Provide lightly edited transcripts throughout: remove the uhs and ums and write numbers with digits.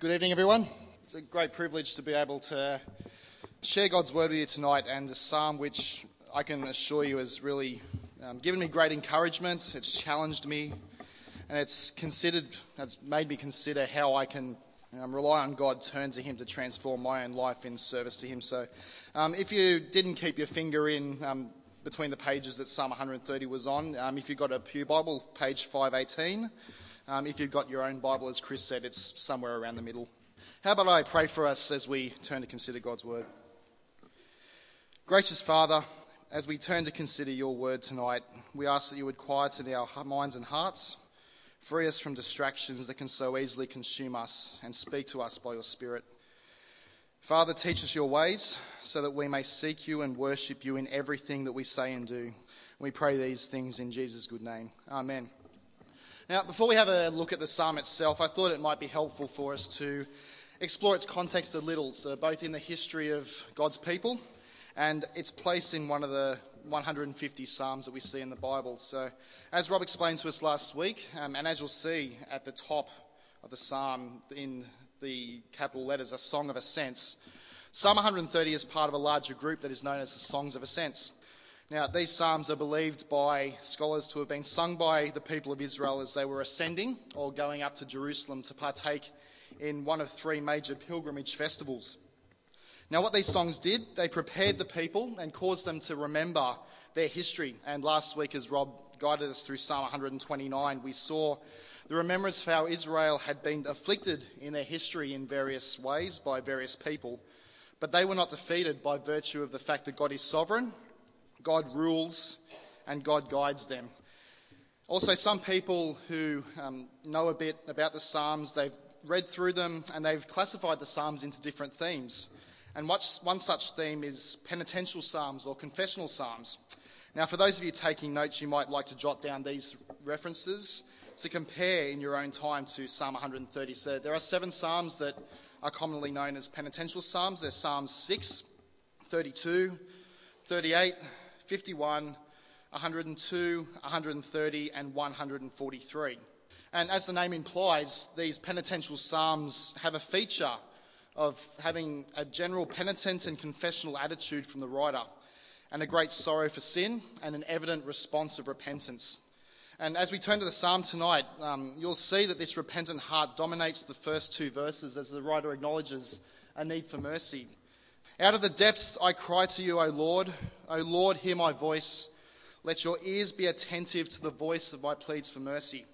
Good evening, everyone. It's a great privilege to be able to share God's word with you tonight, and a psalm which I can assure you has really given me great encouragement. It's challenged me, and it's made me consider how I can rely on God, turn to Him to transform my own life in service to Him. So if you didn't keep your finger in between the pages that Psalm 130 was on, if you've got a Pew Bible, page 518. If you've got your own Bible, as Chris said, it's somewhere around the middle. How about I pray for us as we turn to consider God's word? Gracious Father, as we turn to consider your word tonight, we ask that you would quieten our minds and hearts, free us from distractions that can so easily consume us, and speak to us by your Spirit. Father, teach us your ways so that we may seek you and worship you in everything that we say and do. We pray these things in Jesus' good name. Amen. Now, before we have a look at the psalm itself, I thought it might be helpful for us to explore its context a little, so both in the history of God's people and its place in one of the 150 psalms that we see in the Bible. So, as Rob explained to us last week, and as you'll see at the top of the psalm in the capital letters, a song of ascents, Psalm 130 is part of a larger group that is known as the Songs of Ascents. Now, these psalms are believed by scholars to have been sung by the people of Israel as they were ascending or going up to Jerusalem to partake in one of three major pilgrimage festivals. Now, what these songs did, they prepared the people and caused them to remember their history. And last week, as Rob guided us through Psalm 129, we saw the remembrance of how Israel had been afflicted in their history in various ways by various people. But they were not defeated by virtue of the fact that God is sovereign, God rules, and God guides them. Also, some people who know a bit about the Psalms, they've read through them and they've classified the Psalms into different themes. And one such theme is penitential Psalms or confessional Psalms. Now, for those of you taking notes, you might like to jot down these references to compare in your own time to Psalm 130. So there are 7 Psalms that are commonly known as penitential Psalms. They're Psalms 6, 32, 38, 51, 102, 130, and 143. And as the name implies, these penitential psalms have a feature of having a general penitent and confessional attitude from the writer, and a great sorrow for sin, and an evident response of repentance. And as we turn to the psalm tonight, you'll see that this repentant heart dominates the first 2 verses as the writer acknowledges a need for mercy. Out of the depths I cry to you, O Lord, hear my voice. Let your ears be attentive to the voice of my pleas for mercy.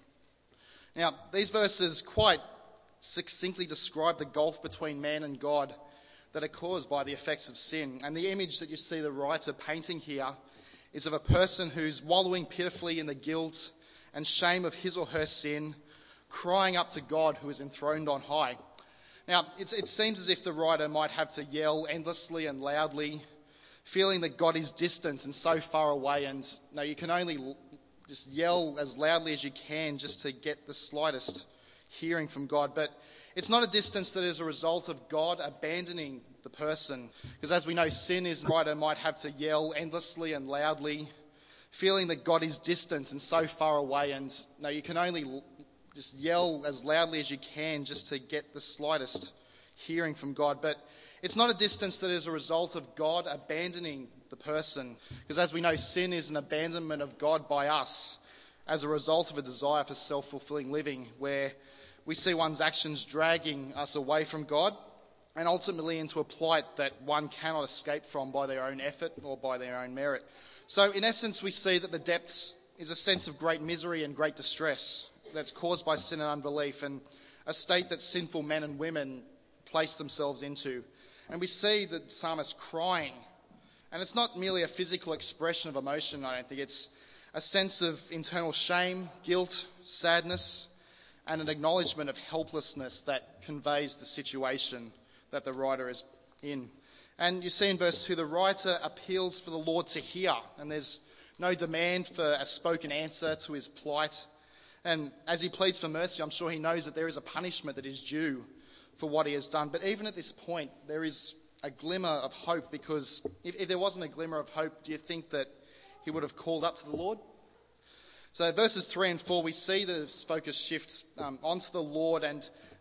Now, these verses quite succinctly describe the gulf between man and God that are caused by the effects of sin. And the image that you see the writer painting here is of a person who's wallowing pitifully in the guilt and shame of his or her sin, crying up to God who is enthroned on high. Now, it seems as if the writer might have to yell endlessly and loudly, feeling that God is distant and so far away, and no, you can only just yell as loudly as you can just to get the slightest hearing from God. But it's not a distance that is a result of God abandoning the person, because as we know, sin is, the writer might have to yell endlessly and loudly, feeling that God is distant and so far away, and no, you can only just yell as loudly as you can just to get the slightest hearing from God. But it's not a distance that is a result of God abandoning the person, because as we know, sin is an abandonment of God by us as a result of a desire for self-fulfilling living, where we see one's actions dragging us away from God and ultimately into a plight that one cannot escape from by their own effort or by their own merit. So in essence, we see that the depths is a sense of great misery and great distress that's caused by sin and unbelief, and a state that sinful men and women place themselves into. And we see the psalmist crying, and it's not merely a physical expression of emotion, I don't think. It's a sense of internal shame, guilt, sadness, and an acknowledgement of helplessness that conveys the situation that the writer is in. And you see in verse 2, the writer appeals for the Lord to hear, and there's no demand for a spoken answer to his plight. And as he pleads for mercy, I'm sure he knows that there is a punishment that is due for what he has done. But even at this point, there is a glimmer of hope, because if there wasn't a glimmer of hope, do you think that he would have called up to the Lord? So verses 3 and 4, we see the focus shift onto the Lord, and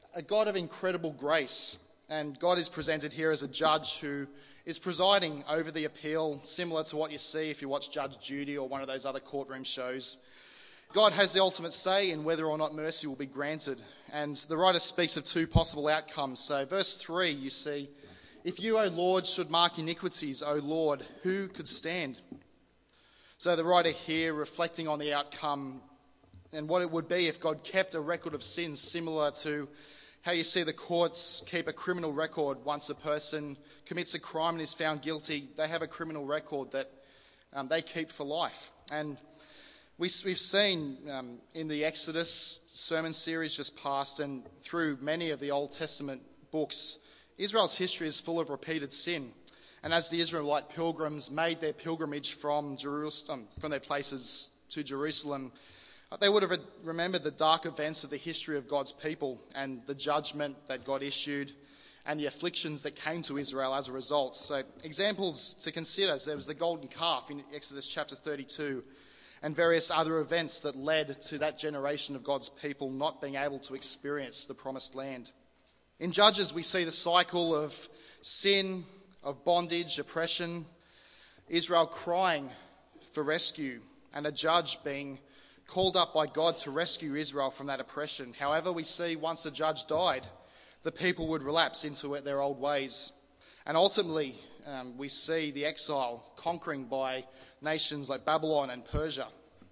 a God of incredible grace. And God is presented here as a judge who is presiding over the appeal, similar to what you see if you watch Judge Judy or one of those other courtroom shows. God has the ultimate say in whether or not mercy will be granted. And the writer speaks of two possible outcomes. So verse 3, you see, "If you, O Lord, should mark iniquities, O Lord, who could stand?" So the writer here reflecting on the outcome and what it would be if God kept a record of sins, similar to how you see the courts keep a criminal record. Once a person commits a crime and is found guilty, they have a criminal record that they keep for life. And we've seen in the Exodus sermon series just passed and through many of the Old Testament books, Israel's history is full of repeated sin. And as the Israelite pilgrims made their pilgrimage from their places to Jerusalem, they would have remembered the dark events of the history of God's people and the judgment that God issued and the afflictions that came to Israel as a result. So examples to consider, there was the golden calf in Exodus chapter 32 and various other events that led to that generation of God's people not being able to experience the promised land. In Judges, we see the cycle of sin, of bondage, oppression, Israel crying for rescue, and a judge being called up by God to rescue Israel from that oppression. However, we see once the judge died, the people would relapse into their old ways. And ultimately, we see the exile conquering by nations like Babylon and Persia.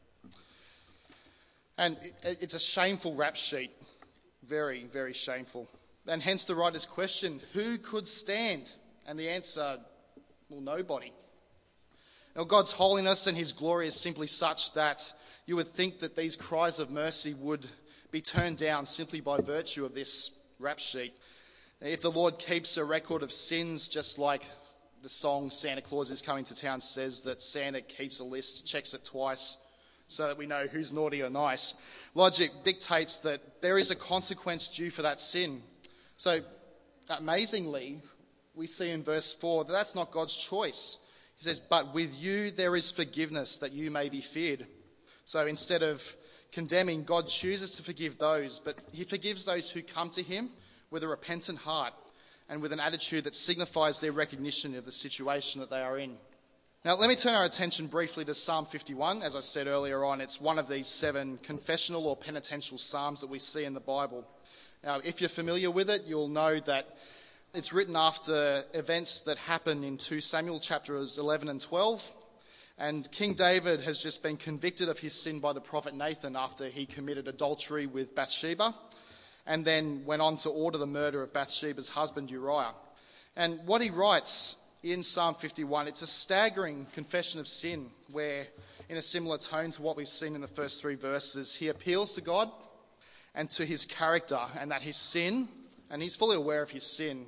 And it's a shameful rap sheet. Very, very shameful. And hence the writer's question, who could stand? And the answer, well, nobody. Now, God's holiness and his glory is simply such that you would think that these cries of mercy would be turned down simply by virtue of this rap sheet. If the Lord keeps a record of sins, just like the song Santa Claus is Coming to Town says that Santa keeps a list, checks it twice, so that we know who's naughty or nice, logic dictates that there is a consequence due for that sin. So, amazingly, we see in verse 4 that that's not God's choice. He says, "But with you there is forgiveness, that you may be feared." So instead of condemning, God chooses to forgive those, but he forgives those who come to him with a repentant heart and with an attitude that signifies their recognition of the situation that they are in. Now, let me turn our attention briefly to Psalm 51. As I said earlier on, it's one of these 7 confessional or penitential psalms that we see in the Bible. Now, if you're familiar with it, you'll know that it's written after events that happen in 2 Samuel chapters 11 and 12. And King David has just been convicted of his sin by the prophet Nathan after he committed adultery with Bathsheba and then went on to order the murder of Bathsheba's husband Uriah. And what he writes in Psalm 51, it's a staggering confession of sin where, in a similar tone to what we've seen in the first 3 verses, he appeals to God and to his character and that his sin, and he's fully aware of his sin,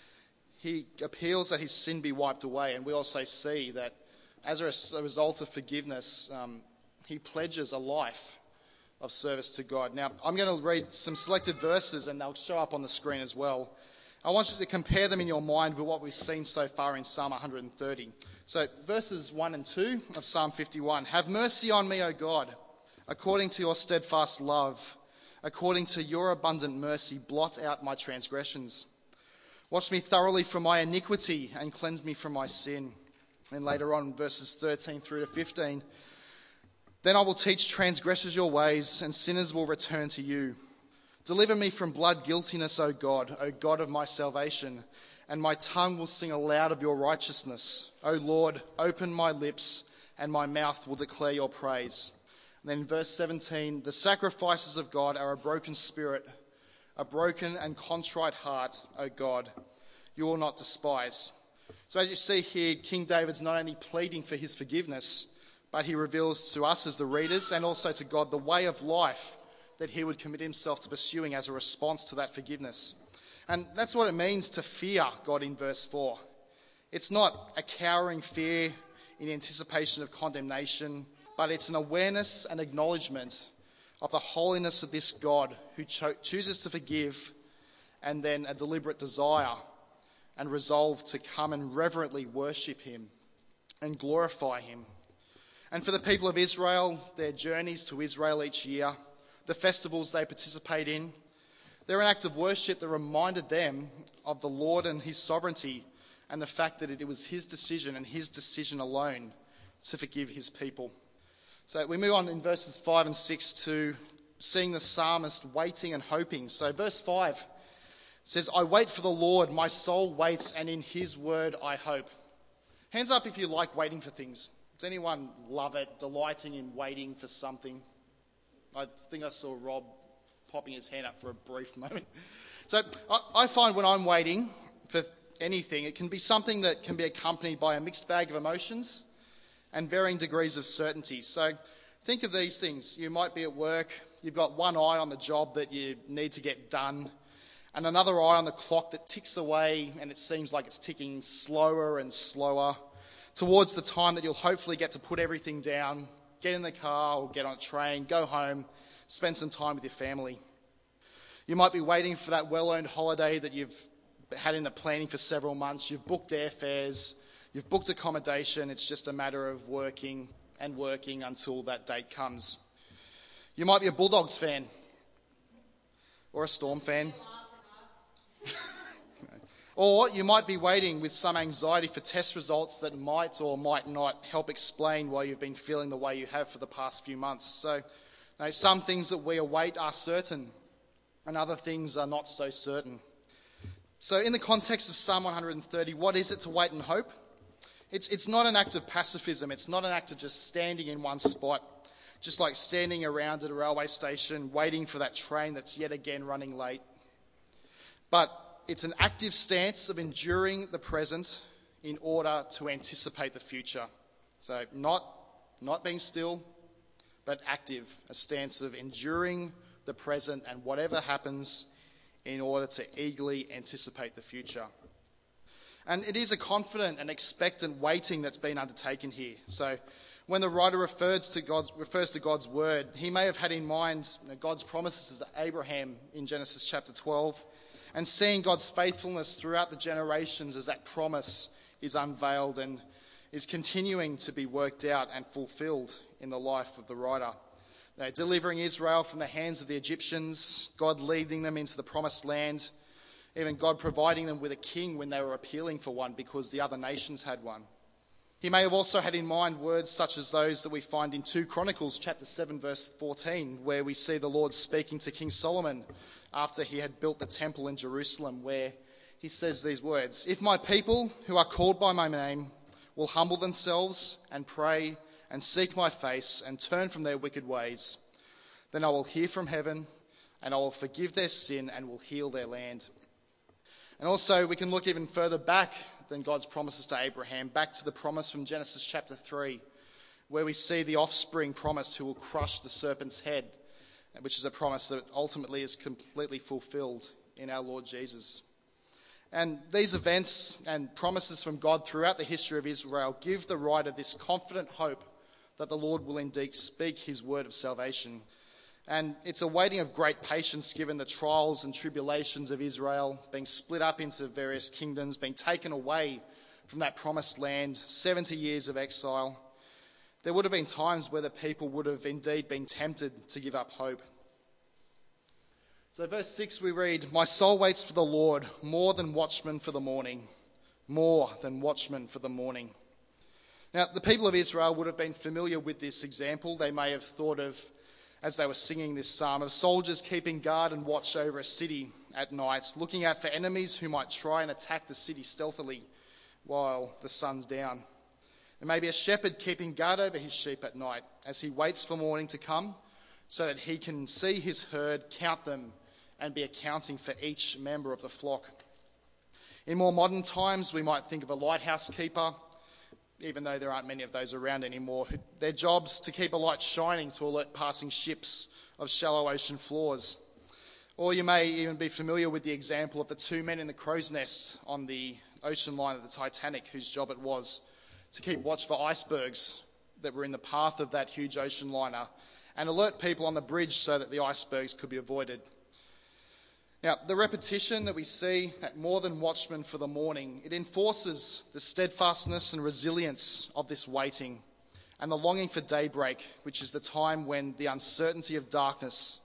he appeals that his sin be wiped away. And we also see that as a result of forgiveness, he pledges a life of service to God. Now, I'm going to read some selected verses and they'll show up on the screen as well. I want you to compare them in your mind with what we've seen so far in Psalm 130. So verses 1 and 2 of Psalm 51. "Have mercy on me, O God, according to your steadfast love. According to your abundant mercy, blot out my transgressions. Wash me thoroughly from my iniquity and cleanse me from my sin." And later on, verses 13 through to 15, "Then I will teach transgressors your ways, and sinners will return to you. Deliver me from blood guiltiness, O God of my salvation, and my tongue will sing aloud of your righteousness. O Lord, open my lips, and my mouth will declare your praise." And then verse 17, "The sacrifices of God are a broken spirit, a broken and contrite heart, O God, you will not despise." So as you see here, King David's not only pleading for his forgiveness, but he reveals to us as the readers and also to God the way of life that he would commit himself to pursuing as a response to that forgiveness. And that's what it means to fear God in verse 4. It's not a cowering fear in anticipation of condemnation, but it's an awareness and acknowledgement of the holiness of this God who chooses to forgive, and then a deliberate desire and resolve to come and reverently worship him and glorify him. And for the people of Israel, their journeys to Israel each year, the festivals they participate in, They're an act of worship that reminded them of the Lord and his sovereignty and the fact that it was his decision and his decision alone to forgive his people. So we move on in verses 5 and 6 to seeing the psalmist waiting and hoping. So verse 5 says, I wait for the Lord, my soul waits, and in his word I hope. Hands up if you like waiting for things. Does anyone love it, delighting in waiting for something? I think I saw Rob popping his hand up for a brief moment. So I find when I'm waiting for anything, it can be something that can be accompanied by a mixed bag of emotions and varying degrees of certainty. So think of these things. You might be at work, you've got one eye on the job that you need to get done, and another eye on the clock that ticks away, and it seems like it's ticking slower and slower towards the time that you'll hopefully get to put everything down, get in the car or get on a train, go home, spend some time with your family. You might be waiting for that well-earned holiday that you've had in the planning for several months. You've booked airfares, you've booked accommodation. It's just a matter of working and working until that date comes. You might be a Bulldogs fan or a Storm fan. Or you might be waiting with some anxiety for test results that might or might not help explain why you've been feeling the way you have for the past few months. So some things that we await are certain and other things are not so certain. So in the context of Psalm 130, what is it to wait and hope? It's not an act of pacifism. It's not an act of just standing in one spot, just like standing around at a railway station waiting for that train that's yet again running late. But it's an active stance of enduring the present in order to anticipate the future. So not being still, but active, a stance of enduring the present and whatever happens in order to eagerly anticipate the future. And it is a confident and expectant waiting that's been undertaken here. So when the writer refers to God's word, he may have had in mind God's promises to Abraham in Genesis chapter 12, and seeing God's faithfulness throughout the generations as that promise is unveiled and is continuing to be worked out and fulfilled in the life of the writer. Delivering Israel from the hands of the Egyptians, God leading them into the promised land, even God providing them with a king when they were appealing for one because the other nations had one. He may have also had in mind words such as those that we find in 2 Chronicles chapter 7 verse 14, where we see the Lord speaking to King Solomon after he had built the temple in Jerusalem, where he says these words, "If my people who are called by my name will humble themselves and pray and seek my face and turn from their wicked ways, then I will hear from heaven and I will forgive their sin and will heal their land." And also we can look even further back than God's promises to Abraham, back to the promise from Genesis chapter 3, where we see the offspring promised who will crush the serpent's head, which is a promise that ultimately is completely fulfilled in our Lord Jesus. And these events and promises from God throughout the history of Israel give the writer this confident hope that the Lord will indeed speak his word of salvation. And it's a waiting of great patience given the trials and tribulations of Israel, being split up into various kingdoms, being taken away from that promised land, 70 years of exile. There would have been times where the people would have indeed been tempted to give up hope. So verse 6 we read, "My soul waits for the Lord more than watchmen for the morning." More than watchmen for the morning. Now, the people of Israel would have been familiar with this example. They may have thought of, as they were singing this psalm, of soldiers keeping guard and watch over a city at night, looking out for enemies who might try and attack the city stealthily while the sun's down. There may be a shepherd keeping guard over his sheep at night as he waits for morning to come so that he can see his herd, count them, and be accounting for each member of the flock. In more modern times, we might think of a lighthouse keeper, even though there aren't many of those around anymore. Their job's to keep a light shining to alert passing ships of shallow ocean floors. Or you may even be familiar with the example of the 2 men in the crow's nest on the ocean line of the Titanic, whose job it was to keep watch for icebergs that were in the path of that huge ocean liner and alert people on the bridge so that the icebergs could be avoided. Now, the repetition that we see at more than watchmen for the morning, it enforces the steadfastness and resilience of this waiting and the longing for daybreak, which is the time when the uncertainty of darkness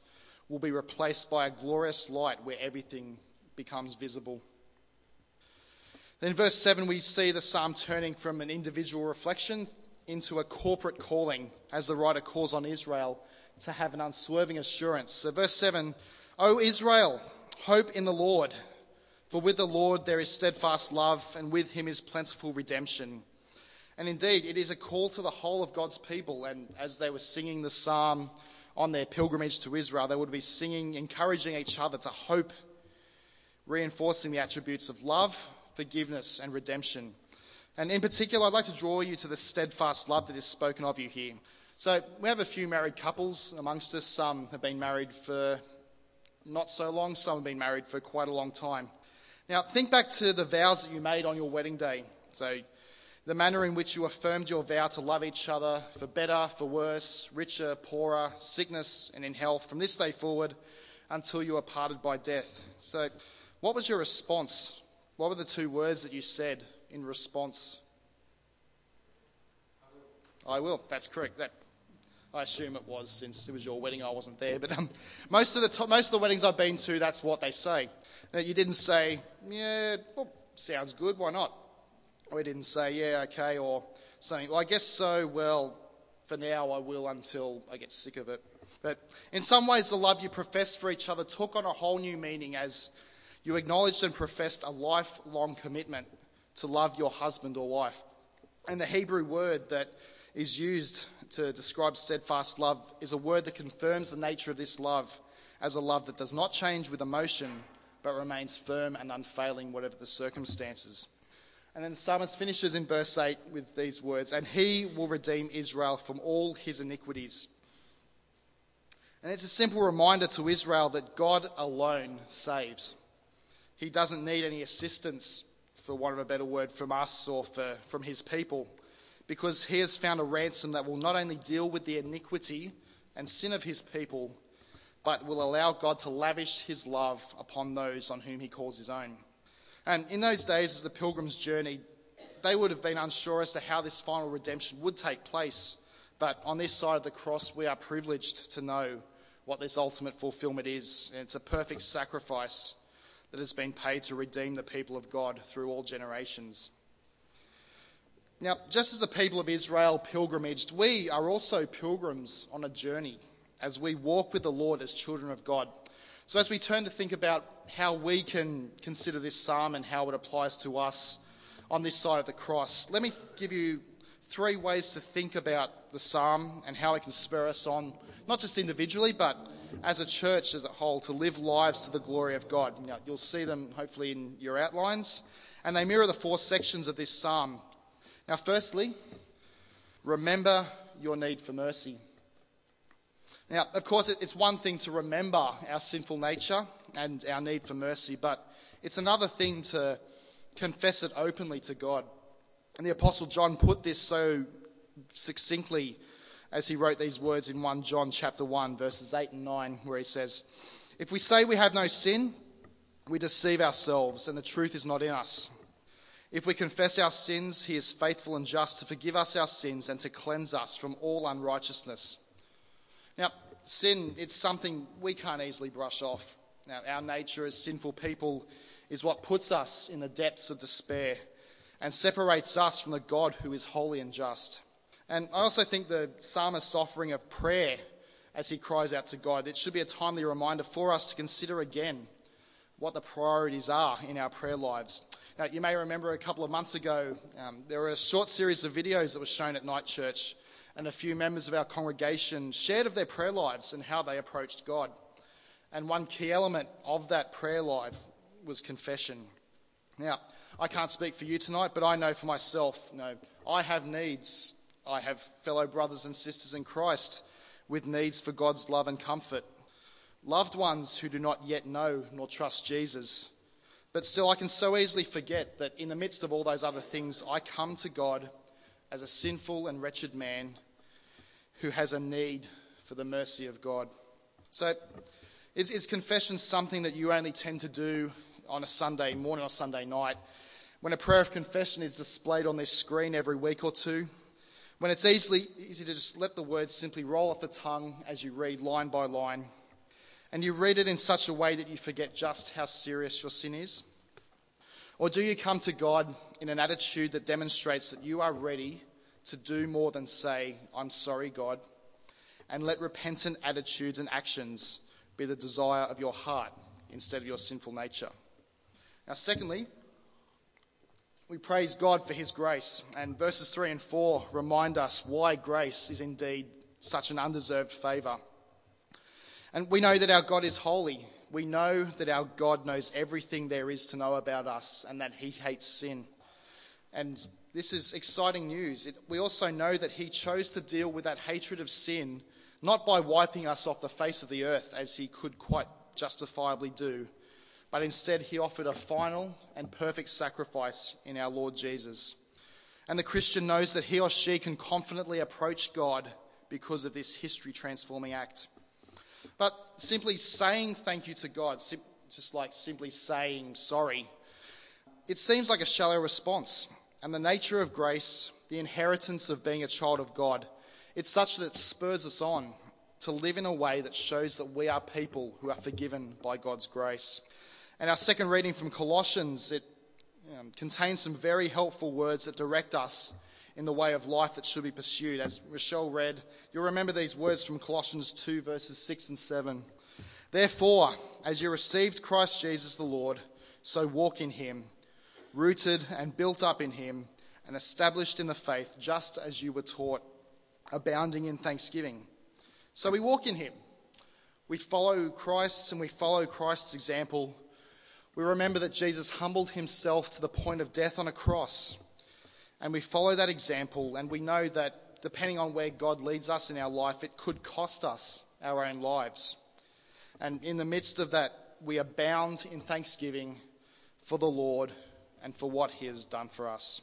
will be replaced by a glorious light where everything becomes visible. Then in verse 7, we see the psalm turning from an individual reflection into a corporate calling, as the writer calls on Israel to have an unswerving assurance. So verse 7, O Israel, hope in the Lord, for with the Lord there is steadfast love, and with him is plentiful redemption. And indeed, it is a call to the whole of God's people. And as they were singing the psalm on their pilgrimage to Israel, they would be singing, encouraging each other to hope, reinforcing the attributes of love, forgiveness, and redemption. And in particular, I'd like to draw you to the steadfast love that is spoken of you here. So we have a few married couples amongst us. Some have been married for not so long. Some have been married for quite a long time. Now, think back to the vows that you made on your wedding day. So the manner in which you affirmed your vow to love each other for better, for worse, richer, poorer, sickness, and in health from this day forward until you are parted by death. So what was your response? What were the two words that you said in response? I will. That's correct. I assume it was, since it was your wedding. I wasn't there, but most of the weddings I've been to, that's what they say. Now, you didn't say, "Yeah, well, sounds good. Why not?" Or you didn't say, "Yeah, okay," or something. "Well, I guess so. Well, for now, I will until I get sick of it." But in some ways, the love you professed for each other took on a whole new meaning as you acknowledged and professed a lifelong commitment to love your husband or wife. And the Hebrew word that is used to describe steadfast love is a word that confirms the nature of this love as a love that does not change with emotion, but remains firm and unfailing whatever the circumstances. And then the psalmist finishes in verse 8 with these words, "And he will redeem Israel from all his iniquities." And it's a simple reminder to Israel that God alone saves. He doesn't need any assistance, for want of a better word, from us or from his people, because he has found a ransom that will not only deal with the iniquity and sin of his people, but will allow God to lavish his love upon those on whom he calls his own. And in those days, as the pilgrims journeyed, they would have been unsure as to how this final redemption would take place. But on this side of the cross, we are privileged to know what this ultimate fulfillment is. And it's a perfect sacrifice that has been paid to redeem the people of God through all generations. Now, just as the people of Israel pilgrimaged, we are also pilgrims on a journey as we walk with the Lord as children of God. So as we turn to think about how we can consider this psalm and how it applies to us on this side of the cross, let me give you 3 ways to think about the psalm and how it can spur us on, not just individually, but as a church as a whole, to live lives to the glory of God. Now, you'll see them hopefully in your outlines, and they mirror the 4 sections of this psalm. Now, firstly, remember your need for mercy. Now, of course, it's one thing to remember our sinful nature and our need for mercy, but it's another thing to confess it openly to God. And the Apostle John put this so succinctly as he wrote these words in 1 John chapter 1, verses 8 and 9, where he says, "If we say we have no sin, we deceive ourselves, and the truth is not in us. If we confess our sins, he is faithful and just to forgive us our sins and to cleanse us from all unrighteousness." Now, sin, it's something we can't easily brush off. Now, our nature as sinful people is what puts us in the depths of despair and separates us from the God who is holy and just. And I also think the psalmist's offering of prayer as he cries out to God, it should be a timely reminder for us to consider again what the priorities are in our prayer lives. Now, you may remember a couple of months ago, there were a short series of videos that were shown at Night Church, and a few members of our congregation shared of their prayer lives and how they approached God. And one key element of that prayer life was confession. Now, I can't speak for you tonight, but I know for myself, I have needs. I have fellow brothers and sisters in Christ with needs for God's love and comfort. Loved ones who do not yet know nor trust Jesus. But still, I can so easily forget that in the midst of all those other things, I come to God as a sinful and wretched man who has a need for the mercy of God. So, is confession something that you only tend to do on a Sunday morning or Sunday night, when a prayer of confession is displayed on this screen every week or two, when it's easy to just let the words simply roll off the tongue as you read line by line, and you read it in such a way that you forget just how serious your sin is? Or do you come to God in an attitude that demonstrates that you are ready to do more than say, "I'm sorry, God," and let repentant attitudes and actions be the desire of your heart instead of your sinful nature? Now, secondly, we praise God for his grace, and verses 3 and 4 remind us why grace is indeed such an undeserved favour. And we know that our God is holy. We know that our God knows everything there is to know about us and that he hates sin. And this is exciting news. We also know that he chose to deal with that hatred of sin, not by wiping us off the face of the earth, as he could quite justifiably do, but instead he offered a final and perfect sacrifice in our Lord Jesus. And the Christian knows that he or she can confidently approach God because of this history-transforming act. But simply saying thank you to God, just like simply saying sorry, it seems like a shallow response. And the nature of grace, the inheritance of being a child of God, it's such that it spurs us on to live in a way that shows that we are people who are forgiven by God's grace. And our second reading from Colossians, it contains some very helpful words that direct us in the way of life that should be pursued. As Rochelle read, you'll remember these words from Colossians 2, verses 6 and 7. "Therefore, as you received Christ Jesus the Lord, so walk in him, rooted and built up in him, and established in the faith, just as you were taught, abounding in thanksgiving." So we walk in him. We follow Christ, and we follow Christ's example. We remember that Jesus humbled himself to the point of death on a cross. And we follow that example, and we know that depending on where God leads us in our life, it could cost us our own lives. And in the midst of that, we abound in thanksgiving for the Lord and for what he has done for us.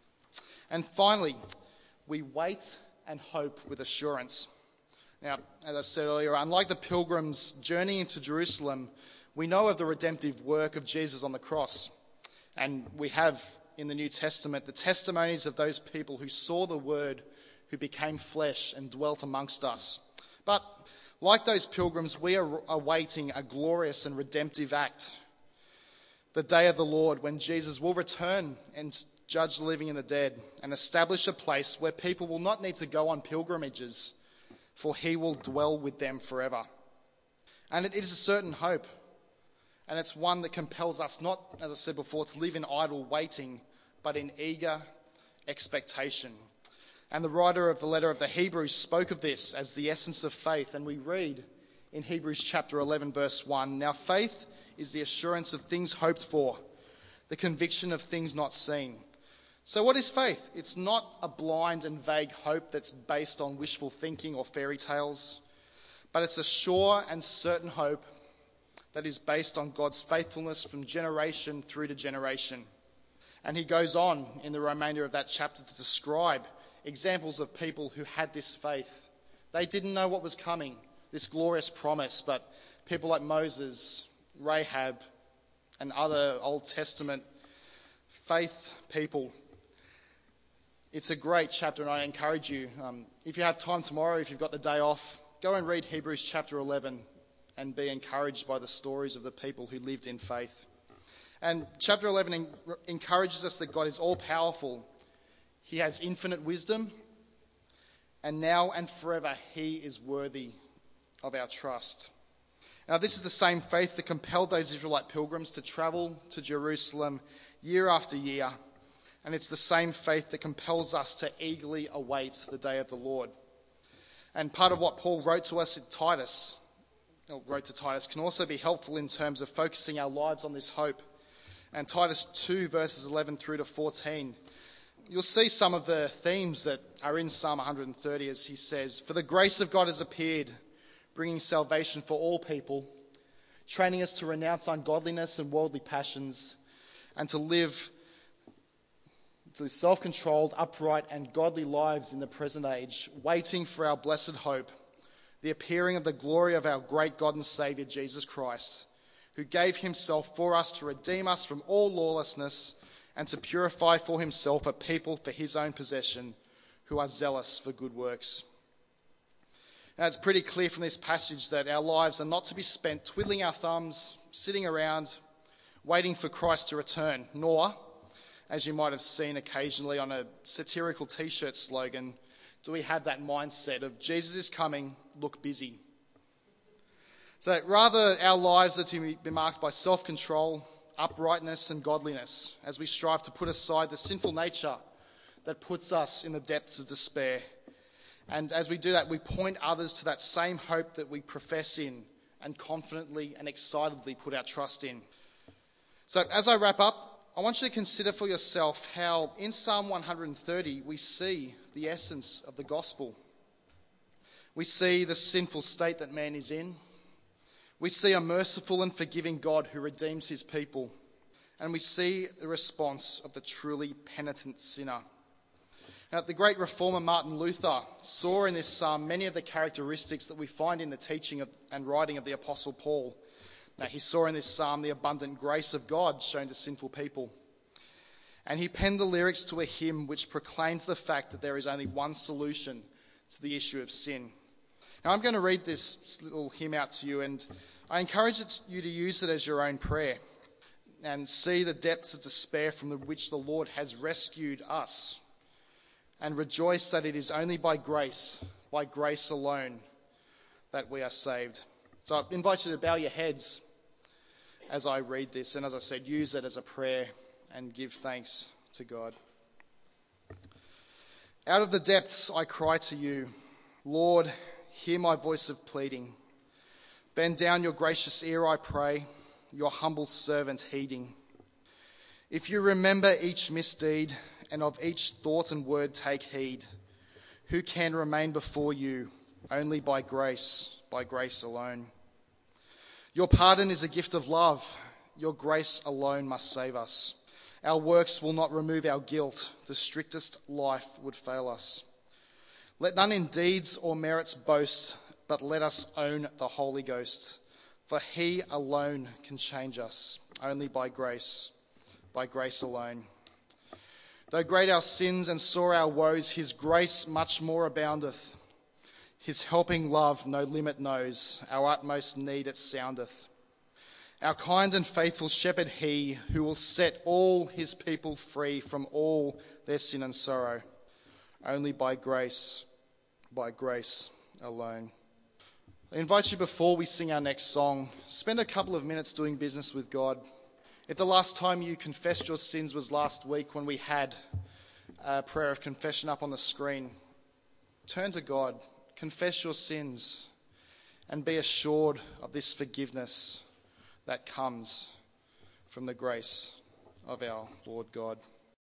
And finally, we wait and hope with assurance. Now, as I said earlier, unlike the pilgrims journeying to Jerusalem, we know of the redemptive work of Jesus on the cross. And we have in the New Testament the testimonies of those people who saw the Word, who became flesh and dwelt amongst us. But like those pilgrims, we are awaiting a glorious and redemptive act, the day of the Lord, when Jesus will return and judge the living and the dead and establish a place where people will not need to go on pilgrimages, for he will dwell with them forever. And it is a certain hope, and it's one that compels us not, as I said before, to live in idle waiting, but in eager expectation. And the writer of the letter of the Hebrews spoke of this as the essence of faith, and we read in Hebrews chapter 11, verse 1, "Now faith is the assurance of things hoped for, the conviction of things not seen." So what is faith? It's not a blind and vague hope that's based on wishful thinking or fairy tales, but it's a sure and certain hope that is based on God's faithfulness from generation through to generation. And he goes on in the remainder of that chapter to describe examples of people who had this faith. They didn't know what was coming, this glorious promise, but people like Moses, Rahab, and other Old Testament faith people. It's a great chapter, and I encourage you, if you have time tomorrow, if you've got the day off, go and read Hebrews chapter 11 and be encouraged by the stories of the people who lived in faith. And chapter 11 encourages us that God is all-powerful. He has infinite wisdom, and now and forever he is worthy of our trust. Now, this is the same faith that compelled those Israelite pilgrims to travel to Jerusalem year after year, and it's the same faith that compels us to eagerly await the day of the Lord. And part of what Paul wrote to Titus can also be helpful in terms of focusing our lives on this hope. And Titus 2, verses 11 through to 14, you'll see some of the themes that are in Psalm 130 as he says, "For the grace of God has appeared, bringing salvation for all people, training us to renounce ungodliness and worldly passions, and to live self-controlled, upright, and godly lives in the present age, waiting for our blessed hope, the appearing of the glory of our great God and Saviour, Jesus Christ, who gave himself for us to redeem us from all lawlessness and to purify for himself a people for his own possession, who are zealous for good works." Now, it's pretty clear from this passage that our lives are not to be spent twiddling our thumbs, sitting around, waiting for Christ to return, nor, as you might have seen occasionally on a satirical t-shirt slogan, do we have that mindset of Jesus is coming, look busy. So rather, our lives are to be marked by self-control, uprightness and godliness as we strive to put aside the sinful nature that puts us in the depths of despair. And as we do that, we point others to that same hope that we profess in and confidently and excitedly put our trust in. So as I wrap up, I want you to consider for yourself how in Psalm 130 we see the essence of the gospel. We see the sinful state that man is in. We see a merciful and forgiving God who redeems his people. And we see the response of the truly penitent sinner. Now, the great reformer Martin Luther saw in this psalm many of the characteristics that we find in the teaching and writing of the Apostle Paul. Now, he saw in this psalm the abundant grace of God shown to sinful people. And he penned the lyrics to a hymn which proclaims the fact that there is only one solution to the issue of sin. Now, I'm going to read this little hymn out to you, and I encourage you to use it as your own prayer and see the depths of despair from which the Lord has rescued us, and rejoice that it is only by grace alone, that we are saved. So I invite you to bow your heads as I read this, and as I said, use it as a prayer and give thanks to God. Out of the depths I cry to you, Lord, hear my voice of pleading. Bend down your gracious ear, I pray, your humble servant heeding. If you remember each misdeed, and of each thought and word take heed, who can remain before you? Only by grace alone. Your pardon is a gift of love. Your grace alone must save us. Our works will not remove our guilt. The strictest life would fail us. Let none in deeds or merits boast, but let us own the Holy Ghost. For he alone can change us, only by grace alone. Though great our sins and sore our woes, his grace much more aboundeth. His helping love no limit knows, our utmost need it soundeth. Our kind and faithful shepherd he, who will set all his people free from all their sin and sorrow, only by grace alone. I invite you, before we sing our next song, spend a couple of minutes doing business with God. If the last time you confessed your sins was last week when we had a prayer of confession up on the screen, turn to God, confess your sins, and be assured of this forgiveness that comes from the grace of our Lord God.